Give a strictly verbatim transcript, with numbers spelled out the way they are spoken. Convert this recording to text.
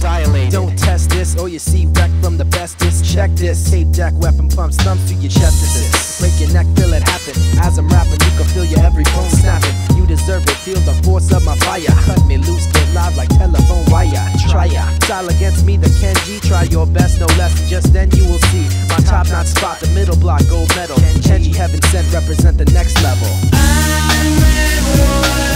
annihilated. Don't test this or you see wreck from the bestest. Check this, tape deck, weapon pumps, thumbs through your chest. This break your neck, feel it happen. As I'm rapping, you can feel your every bone snapping. You deserve it, feel the force of my fire. Cut me loose, get live like telephone wire. Try ya, style against me, the Kenji. Try your best, no less, just then you will see my top-notch spot, the middle block, gold medal. Kenji, heaven sent, represent the next level. I never